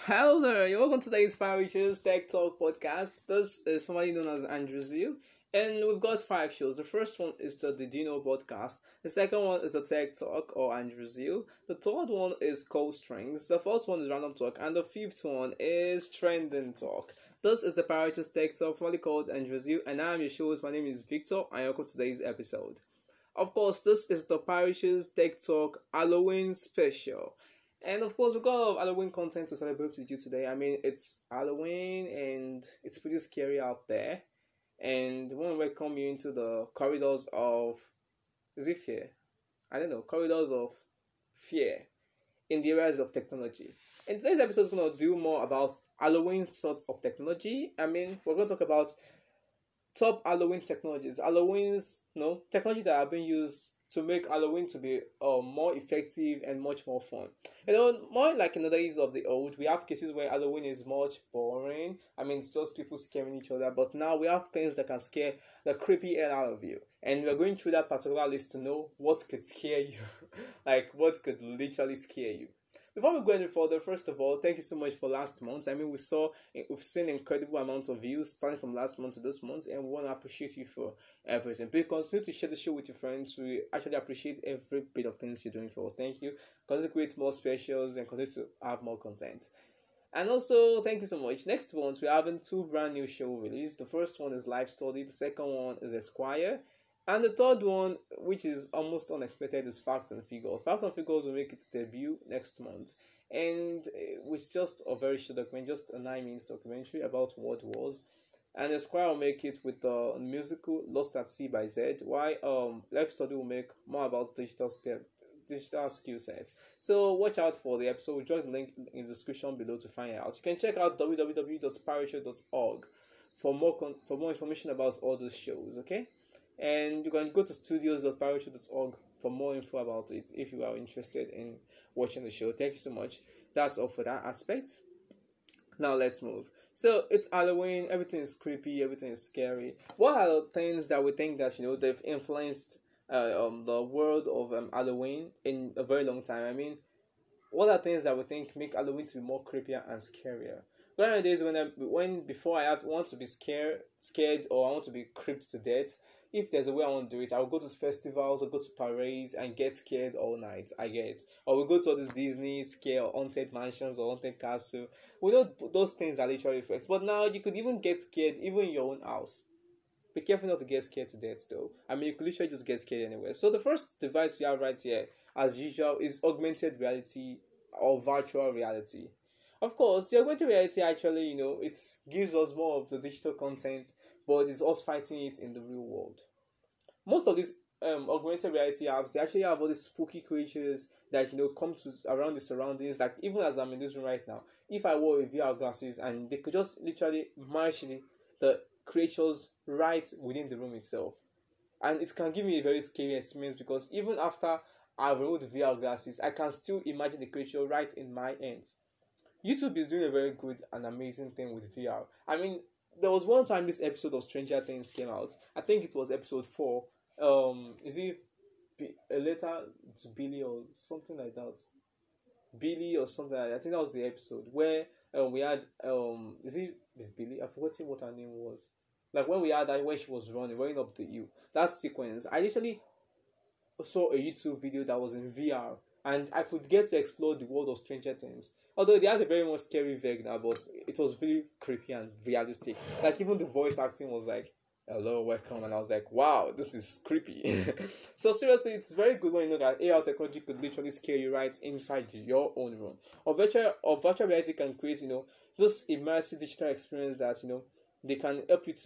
Hello there, you're welcome to today's Farich's Tech Talk podcast. This is formerly known as Andrew Zeal, and we've got five shows. The first one is the Dino podcast, the second one is the Tech Talk or Andrew Zeal, the third one is Cold Strings, the fourth one is Random Talk, and the fifth one is Trending Talk. This is the Farich's Tech Talk, formerly called Andrew Zeal, and I am your host. My name is Victor, and welcome to today's episode. Of course, this is the Parish's Tech Talk Halloween special. And of course, we've got a lot of Halloween content to celebrate with you today. I mean, it's Halloween and it's pretty scary out there. And we want to welcome you into the corridors of, is it fear? I don't know, corridors of fear in the areas of technology. And today's episode is going to do more about Halloween sorts of technology. I mean, we're going to talk about top Halloween technologies. Halloween's, technology that have been used to make Halloween to be more effective and much more fun. More like in the days of the old, we have cases where Halloween is much boring. I mean, it's just people scaring each other. But now we have things that can scare the creepy hell out of you. And we're going through that particular list to know what could scare you. Like, what could literally scare you. Before we go any further, first of all, thank you so much for last month. I mean, we've seen incredible amounts of views starting from last month to this month, and we want to appreciate you for everything. Please continue to share the show with your friends. We actually appreciate every bit of things you're doing for us. Thank you. Continue to create more specials and continue to have more content. And also, thank you so much. Next month, we're having two brand new shows released. The first one is Live Study. The second one is Esquire. And the third one, which is almost unexpected, is Facts and Figures. Facts and Figures will make its debut next month. And with just a very short documentary, just a 9 minutes documentary about what was. And Esquire will make it with the musical Lost at Sea by Zed. While Life Study will make more about digital skill set. So watch out for the episode. We'll drop the link in the description below to find out. You can check out www.parachute.org for more information about all those shows, okay? And you can go to studios.parachute.org for more info about it if you are interested in watching the show. Thank you so much. That's all for that aspect. Now let's move. So it's Halloween, everything is creepy, everything is scary. What are the things that we think that they've influenced the world of Halloween in a very long time? I mean, what are things that we think make Halloween to be more creepier and scarier? Gone are the days when before I want to be scared or I want to be creeped to death. If there's a way I want to do it, I'll go to festivals or go to parades and get scared all night. Or we go to all these Disney scare or haunted mansions or haunted castle. We know those things are literally effects. But now you could even get scared even in your own house. Be careful not to get scared to death though. I mean, you could literally just get scared anywhere. So the first device we have right here, as usual, is augmented reality or virtual reality. Of course, the augmented reality actually, it gives us more of the digital content, but it's us fighting it in the real world. Most of these augmented reality apps, they actually have all these spooky creatures that come to around the surroundings. Like even as I'm in this room right now, if I wore a VR glasses and they could just literally match the creatures right within the room itself, and it can give me a very scary experience because even after I've removed the VR glasses, I can still imagine the creature right in my hands. YouTube is doing a very good and amazing thing with VR. I mean, there was one time this episode of Stranger Things came out. I think it was episode 4. Is it a letter to Billy or something like that? Billy or something like that. I think that was the episode where we had is it Miss Billy? I've forgotten what her name was. Like when we had that when she was running up the hill. That sequence. I literally saw a YouTube video that was in VR and I could get to explore the world of Stranger Things. Although they had a very much scary vibe now, but it was really creepy and realistic. Like even the voice acting was like, "Hello, welcome," and I was like, "Wow, this is creepy." So seriously, it's very good when you know that AR technology could literally scare you right inside your own room. Or virtual reality can create this immersive digital experience that they can help you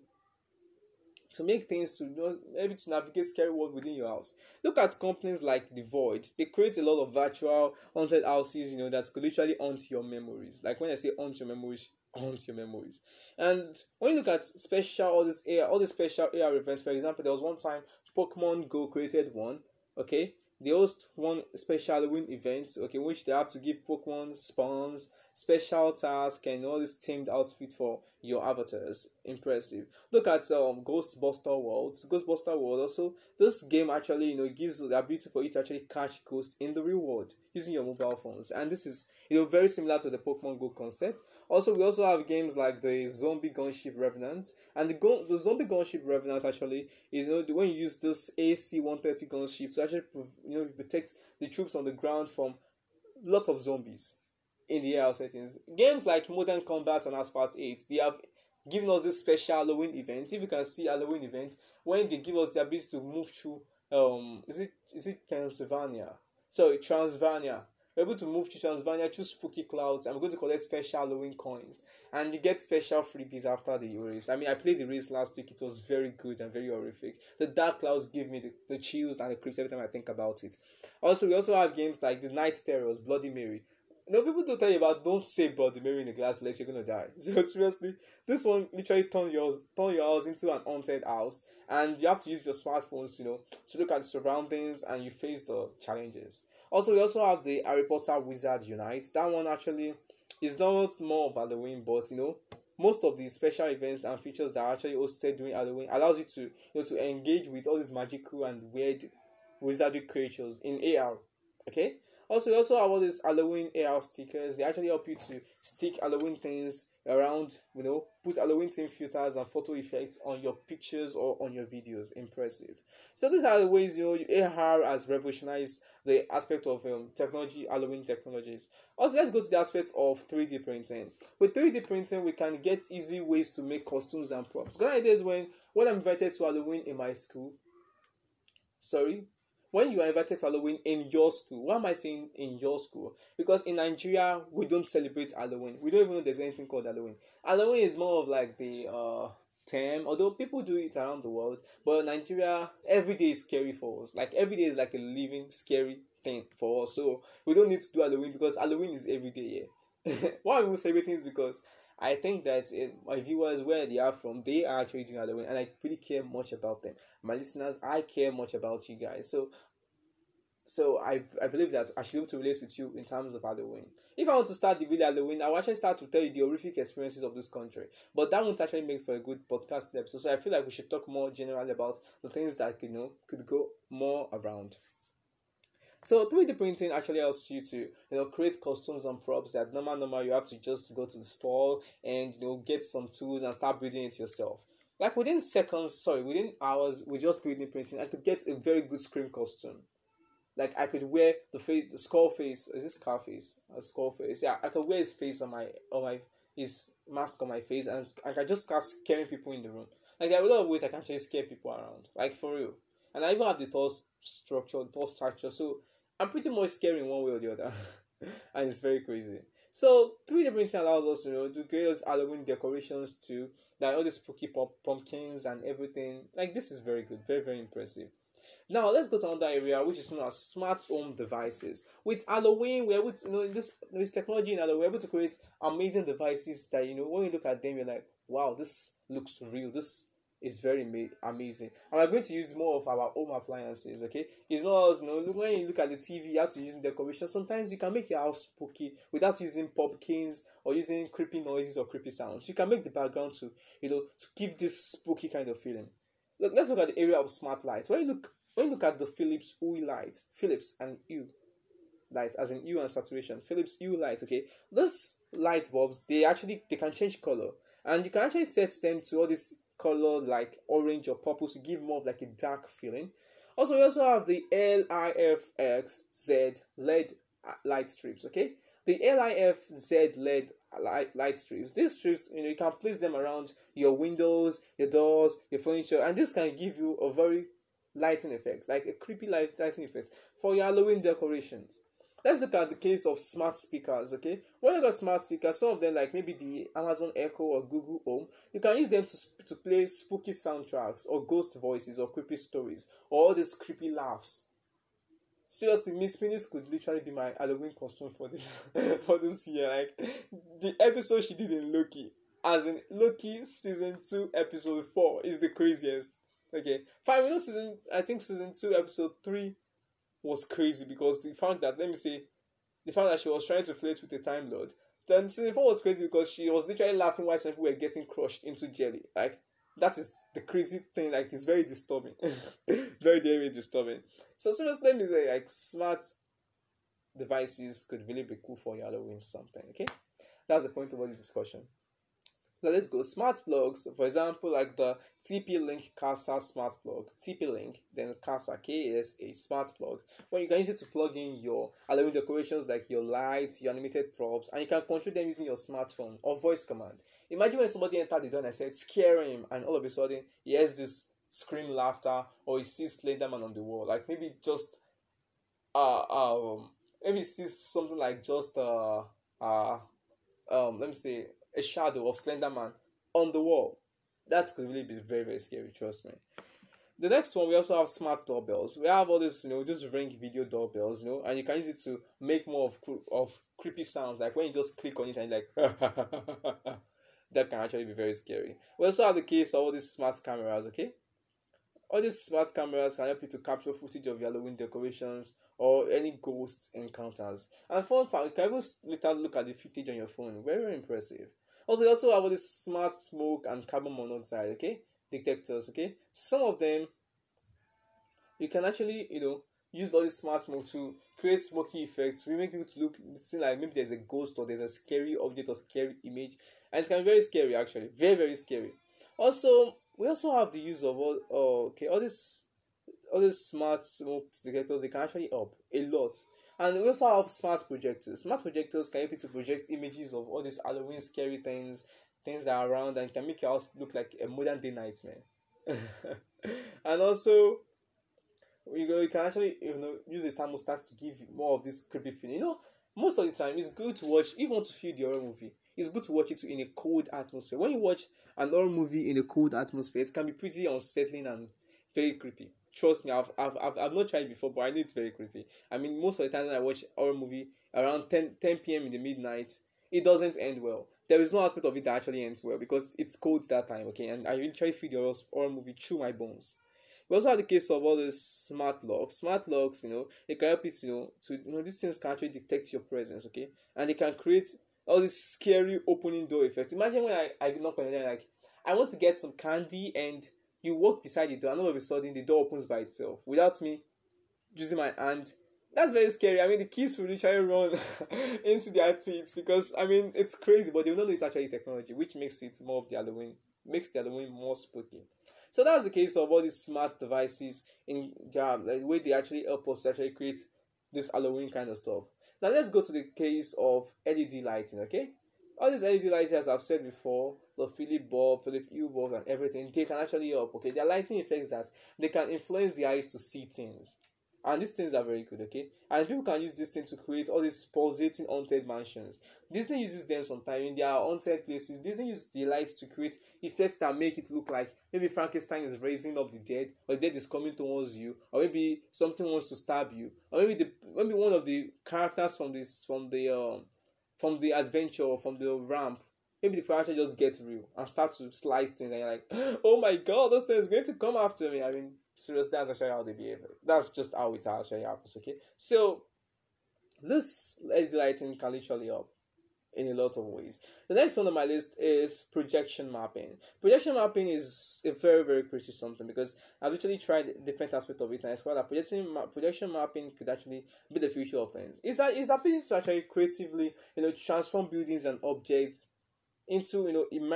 to make things maybe to navigate scary world within your house. Look at companies like The Void. They create a lot of virtual haunted houses, that could literally haunt your memories. Like when I say haunt your memories, haunt your memories. And when you look at all these special AR events, for example, there was one time Pokemon Go created one. Okay, they host one special Halloween event. Okay, which they have to give Pokemon spawns. special tasks and all this themed outfit for your avatars. Impressive. Look at Ghostbuster World. Ghostbuster World also, this game actually gives the ability for you to actually catch ghosts in the real world using your mobile phones, and this is very similar to the Pokemon Go concept. Also, we also have games like the Zombie Gunship Revenant, and the Zombie Gunship Revenant actually is when you use this AC-130 gunship to actually protect the troops on the ground from lots of zombies in the AR settings. Games like Modern Combat and Asphalt 8, they have given us this special Halloween event. If you can see Halloween event, when they give us the ability to move through is it Pennsylvania? Sorry, Transylvania. We're able to move to Transylvania through spooky clouds, and we're going to collect special Halloween coins. And you get special freebies after the race. I mean, I played the race last week. It was very good and very horrific. The dark clouds give me the chills and the creeps every time I think about it. Also, we also have games like the Night Terrors, Bloody Mary. People don't tell you about, don't say Bloody Mary in the glass place, you're gonna die. So seriously, this one literally turn your house into an haunted house, and you have to use your smartphones, to look at the surroundings and you face the challenges. Also, we also have the Harry Potter Wizard Unite. That one actually is not more of Halloween, but most of the special events and features that are actually hosted during Halloween allows you to to engage with all these magical and weird wizardry creatures in AR. Okay. Also, we also have all these Halloween AR stickers. They actually help you to stick Halloween things around, put Halloween theme filters and photo effects on your pictures or on your videos. Impressive. So these are the ways, AR has revolutionized the aspect of technology, Halloween technologies. Also, let's go to the aspect of 3D printing. With 3D printing, we can get easy ways to make costumes and props. Gone are days when I'm invited to Halloween in my school. Sorry, when you are invited to Halloween in your school. Why am I saying in your school? Because in Nigeria, we don't celebrate Halloween. We don't even know there's anything called Halloween. Halloween is more of like the term, although people do it around the world. But in Nigeria, every day is scary for us. Like every day is like a living scary thing for us. So we don't need to do Halloween because Halloween is every day here. Why I'm celebrating is because I think that my viewers, where they are from, they are actually doing Halloween, and I really care much about them. My listeners, I care much about you guys. So I believe that I should be able to relate with you in terms of Halloween. If I want to start the real Halloween, I will actually start to tell you the horrific experiences of this country. But that won't actually make for a good podcast episode. So I feel like we should talk more generally about the things that could go more around. So 3D printing actually helps you to create costumes and props that normal you have to just go to the store and get some tools and start building it yourself. Like within hours with just 3D printing, I could get a very good Scream costume. Like I could wear the skull face. Is this Scarface? A skull face. Yeah, I could wear his face on my his mask on my face, and I can just start scaring people in the room. Like there are a lot of ways I can actually scare people around. Like for real. And I even have the tall structure. So I'm pretty much scary in one way or the other. And it's very crazy. So 3D printing allows us to create those Halloween decorations too. Like all these spooky pumpkins and everything. Like this is very good. Very, very impressive. Now let's go to another area which is known as smart home devices. With Halloween, we're able to this technology in Halloween, we're able to create amazing devices that when you look at them, you're like, wow, this looks real. This is very amazing. And we're going to use more of our home appliances. Okay, it's not as when you look at the TV, you have to use decoration. Sometimes you can make your house spooky without using pumpkins or using creepy noises or creepy sounds. You can make the background to to give this spooky kind of feeling. Let's look at the area of smart lights. When you look at the Philips Hue light, Philips and Hue light, as in hue and saturation, Philips Hue light, okay, those light bulbs, they can change color, and you can actually set them to all this color like orange or purple to give more of like a dark feeling. Also, we also have the LIFX-Z LED light strips, okay, the LIFZ LED light strips. These strips, you can place them around your windows, your doors, your furniture, and this can give you a very lighting effect, like a creepy lighting effect for your Halloween decorations. Let's look at the case of smart speakers, okay? When you got smart speakers, some of them like maybe the Amazon Echo or Google Home, you can use them to play spooky soundtracks or ghost voices or creepy stories or all these creepy laughs. Seriously, Miss Phoenix could literally be my Halloween costume for this for this year. Like the episode she did in Loki, as in Loki season 2 episode 4 is the craziest. Okay, fine. I think season 2 episode 3 was crazy because the fact that she was trying to flirt with a Time Lord. Then Season 4 was crazy because she was literally laughing while some people were getting crushed into jelly. Like, that is the crazy thing. Like, it's very disturbing. Very, very disturbing. So seriously, let me say, like, smart devices could really be cool for your Halloween something. Okay, that's the point of all this discussion. Now let's go. Smart plugs, for example, like the TP-Link Casa smart plug. TP-Link, then Casa, KSA smart plug. When you can use it to plug in your Halloween decorations like your lights, your animated props, and you can control them using your smartphone or voice command. Imagine when somebody entered the door and I said, scare him, and all of a sudden he hears this scream laughter or he sees Slenderman on the wall. Like maybe just uh um maybe sees something like just let me say a shadow of Slenderman on the wall. That could really be very, very scary, trust me. The next one, we also have smart doorbells. We have all this, just ring video doorbells, and you can use it to make more of creepy sounds, like when you just click on it and like that can actually be very scary. We also have the case of all these smart cameras, okay? All these smart cameras can help you to capture footage of your Halloween decorations or any ghost encounters. And fun fact, you can even later look at the footage on your phone. Very, very impressive. Also, you also have all these smart smoke and carbon monoxide, okay, detectors, okay. Some of them you can actually, use all this smart smoke to create smoky effects. We make people to look seem like maybe there's a ghost or there's a scary object or scary image, and it can be very scary actually, very, very scary. Also, we also have the use of all these smart smoke detectors. They can actually help a lot. And we also have smart projectors. Smart projectors can help you to project images of all these Halloween scary things that are around, and can make your house look like a modern day nightmare. And also, you can actually use a thermostat to give more of this creepy feeling. Most of the time it's good to watch. If you want to feel the horror movie, it's good to watch it in a cold atmosphere. When you watch an horror movie in a cold atmosphere, it can be pretty unsettling and very creepy. Trust me, I've not tried it before, but I know it's very creepy. I mean, most of the time when I watch horror movie around 10 p.m. in the midnight, it doesn't end well. There is no aspect of it that actually ends well because it's cold that time, okay? And I literally feel the horror movie through my bones. We also have the case of all these smart locks. Smart locks, they can help you these things can actually detect your presence, okay? And they can create all this scary opening door effect. Imagine when I knock on the door, like, I want to get some candy, and you walk beside the door, and all of a sudden the door opens by itself without me using my hand. That's very scary. I mean, the kids will literally run into their teeth because, I mean, it's crazy, but they will not know it's actually technology, which makes it more of the Halloween, makes the Halloween more spooky. So that's the case of all these smart devices in like, the way they actually help us to actually create this Halloween kind of stuff. Now let's go to the case of LED lighting, okay? All these LED lights, as I've said before, the Philip bulb, Philip Hue bulb, and everything, they can actually help, okay? They're lighting effects that they can influence the eyes to see things. And these things are very good, okay? And people can use this thing to create all these pulsating haunted mansions. Disney uses them sometimes in their haunted places. Disney uses the lights to create effects that make it look like maybe Frankenstein is raising up the dead, or the dead is coming towards you, or maybe something wants to stab you, or maybe one of the characters from the adventure or from the ramp, maybe the character just gets real and start to slice things, and you're like, oh my god, those things going to come after me. I mean, seriously, that's actually how they behave. That's just how it actually happens, okay? So this LED lighting can literally help in a lot of ways. The next one on my list is projection mapping. Projection mapping is a very, very crucial something because I've literally tried different aspects of it, and I discovered that projection mapping could actually be the future of things. It's ability to actually creatively, transform buildings and objects into,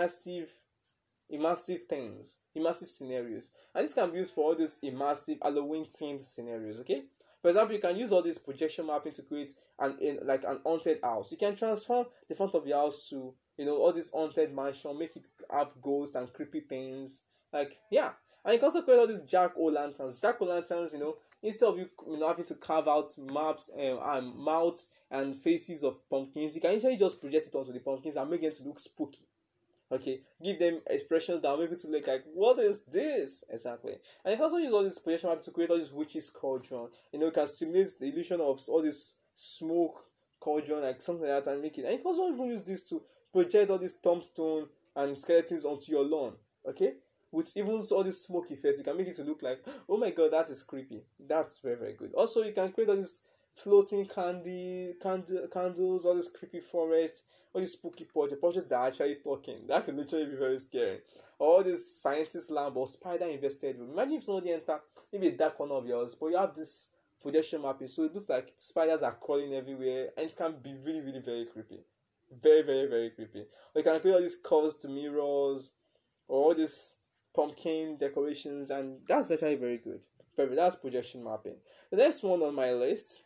immersive things, immersive scenarios. And this can be used for all these immersive Halloween themed scenarios, okay? For example, you can use all this projection mapping to create an haunted house. You can transform the front of your house to, all this haunted mansion, make it have ghosts and creepy things. Like, yeah. And you can also create all these jack-o'-lanterns. Jack-o'-lanterns, instead of you having to carve out maps and mouths and faces of pumpkins, you can actually just project it onto the pumpkins and make them to look spooky. Okay, give them expressions that will make to look like, what is this exactly? And you can also use all this projection map to create all this witches cauldron. You can simulate the illusion of all this smoke cauldron, like something like that, and make it. And you can also even use this to project all this tombstone and skeletons onto your lawn. Okay, with even all these smoke effects, you can make it to look like, oh my god, that is creepy. That's very, very good. Also, you can create all these floating candles, all this creepy forest, all these spooky portraits that are actually talking. That could literally be very scary. All this scientist lab or spider invested room. Imagine if somebody enter maybe a dark corner of yours, but you have this projection mapping, so it looks like spiders are crawling everywhere, and it can be really, really very creepy. Very, very, very creepy. Or you can create all these curved mirrors or all these pumpkin decorations, and that's actually very good. That's projection mapping. The next one on my list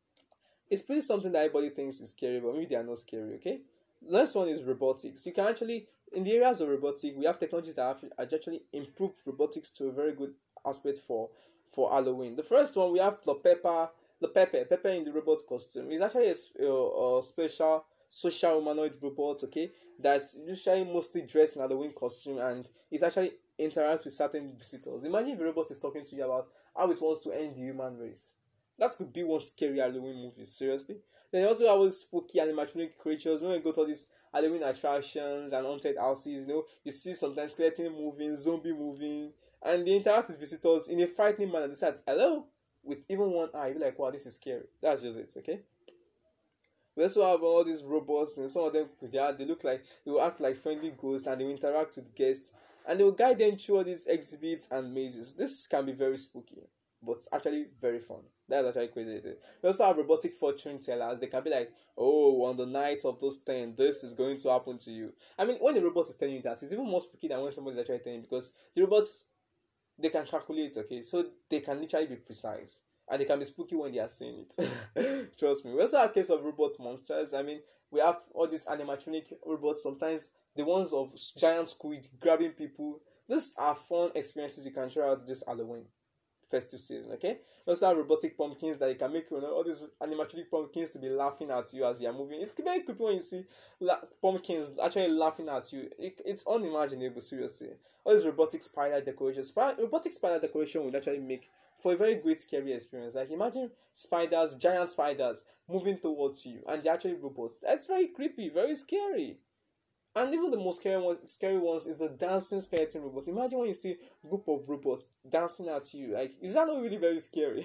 is pretty something that everybody thinks is scary, but maybe they are not scary. Okay, the next one is robotics. You can actually, in the areas of robotics, we have technologies that have actually improved robotics to a very good aspect for Halloween. The first one we have the Pepper in the robot costume. Is actually a special social humanoid robot. Okay, that's usually mostly dressed in Halloween costume, and it actually interacts with certain visitors. Imagine if a robot is talking to you about how it wants to end the human race. That could be one scary Halloween movie, seriously. Then you also have all these spooky animatronic creatures. When you go to all these Halloween attractions and haunted houses, you see sometimes skeleton moving, zombie moving, and they interact with visitors in a frightening manner. They say, hello, with even one eye. You're like, wow, this is scary. That's just it, okay? We also have all these robots, and some of them they look like they will act like friendly ghosts, and they will interact with guests, and they will guide them through all these exhibits and mazes. This can be very spooky, but actually very fun. That's actually crazy. We also have robotic fortune tellers. They can be like, oh, on the night of those 10, this is going to happen to you. I mean, when the robot is telling you that, it's even more spooky than when somebody is actually telling you, because the robots, they can calculate, okay, so they can literally be precise, and they can be spooky when they are saying it. Trust me. We also have case of robot monsters. I mean, we have all these animatronic robots, sometimes the ones of giant squid grabbing people. These are fun experiences you can try out this Halloween festive season. Okay, we also have robotic pumpkins that you can make, all these animatronic pumpkins to be laughing at you as you are moving. It's very creepy when you see pumpkins actually laughing at you. It's unimaginable, seriously. All these robotic spider decorations. Robotic spider decoration would actually make for a very great scary experience. Like, imagine spiders, giant spiders, moving towards you, and they're actually robots. That's very creepy, very scary. And even the most scary ones is the dancing skeleton robot. Imagine when you see a group of robots dancing at you. Like, is that not really very scary?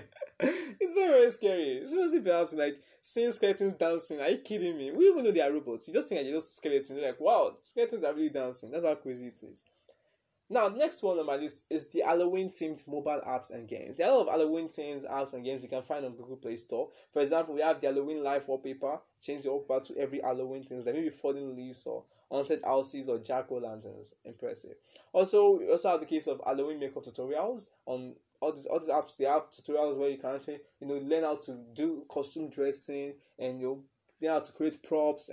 It's very, very scary. Seriously, dancing, like seeing skeletons dancing. Are you kidding me? We even know they are robots. You just think that they're just skeletons. You're like, wow, skeletons are really dancing. That's how crazy it is. Now, next one on my list is the Halloween themed mobile apps and games. There are a lot of Halloween themed apps and games you can find on Google Play Store. For example, we have the Halloween Live wallpaper. Change the wallpaper to every Halloween things, like maybe falling leaves or haunted houses or jack o' lanterns. Impressive. Also, we also have the case of Halloween makeup tutorials on all these apps. They have tutorials where you can actually learn how to do costume dressing, and learn how to create props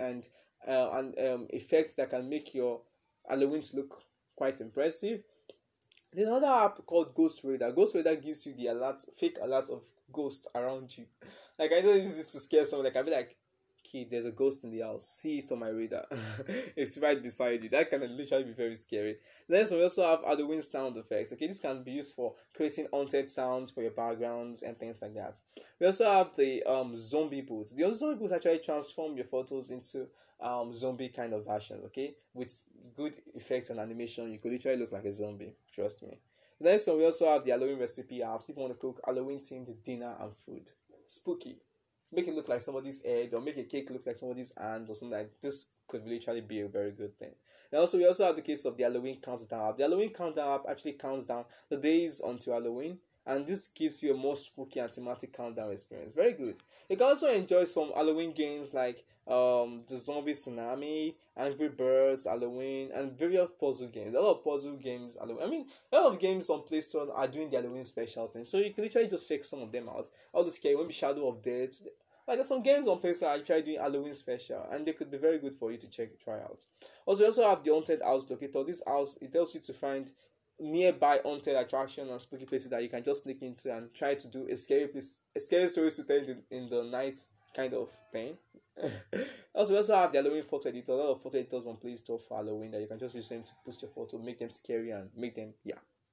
and effects that can make your Halloween look quite impressive. There's another app called Ghost Radar. Ghost Radar gives you the alert, fake alert of ghosts around you. Like, I don't use this to scare someone. Like, I'll be like, kid, there's a ghost in the house. See it on my radar. It's right beside you. That can literally be very scary. Then we also have Halloween sound effects. Okay, this can be used for creating haunted sounds for your backgrounds and things like that. We also have the zombie boots. The zombie boots actually transform your photos into zombie kind of versions. Okay, with good effects and animation, you could literally look like a zombie. Trust me. The next one, we also have the Halloween recipe apps. If you want to cook Halloween themed dinner and food, spooky, make it look like somebody's head, or make a cake look like somebody's hand or something like this, could literally be a very good thing. And also, we also have the case of the Halloween countdown app. The Halloween countdown app actually counts down the days until Halloween, and this gives you a more spooky and thematic countdown experience. Very good. You can also enjoy some Halloween games like the Zombie Tsunami, Angry Birds, Halloween, and various puzzle games. A lot of puzzle games. Halloween. I mean, a lot of games on Play Store are doing the Halloween special thing, so you can literally just check some of them out. All the scary, maybe Shadow of Death. Like, there's some games on Play Store are actually doing Halloween special, and they could be very good for you to try out. Also, we also have the Haunted House Locator. This house, it helps you to find nearby haunted attraction and spooky places that you can just sneak into and try to do a scary stories to tell in the night kind of thing. Also, we also have the Halloween photo editor. A lot of photo editors on Play Store for Halloween that you can just use them to post your photo, make them scary, and make them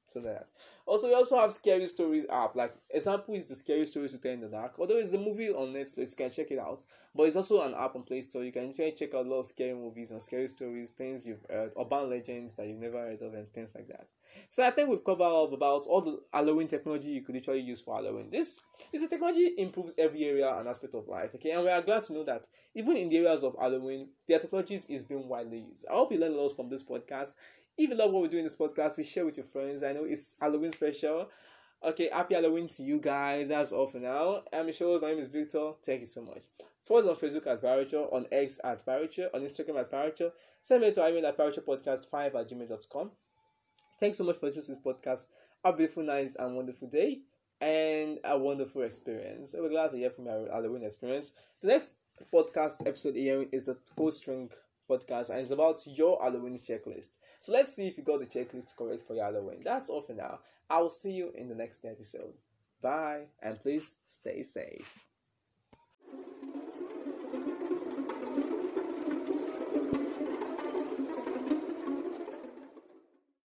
So that. Also, we also have scary stories app. Like example is the scary stories to tell in the dark. Although it's a movie on Netflix, you can check it out. But it's also an app on Play Store. You can check out a lot of scary movies and scary stories, things you've heard, urban legends that you've never heard of, and things like that. So I think we've covered up about all the Halloween technology you could literally use for Halloween. This technology improves every area and aspect of life. Okay, and we are glad to know that even in the areas of Halloween, their technologies is being widely used. I hope you learned a lot from this podcast. If you love what we do in this podcast, we share with your friends. I know it's Halloween special. Okay, happy Halloween to you guys. That's all for now. I'm Michelle. My name is Victor. Thank you so much. Follow us on Facebook at Parature, on X at Parature, on Instagram at Parature. Send me to our email at paraturepodcast5@gmail.com. Thanks so much for listening to this podcast. Have a beautiful, nice, and wonderful day, and a wonderful experience. We're glad to hear from your Halloween experience. The next podcast episode here is the Code String podcast, and it's about your Halloween checklist. So let's see if you got the checklist correct for your Halloween. That's all for now. I will see you in the next episode. Bye, and please stay safe.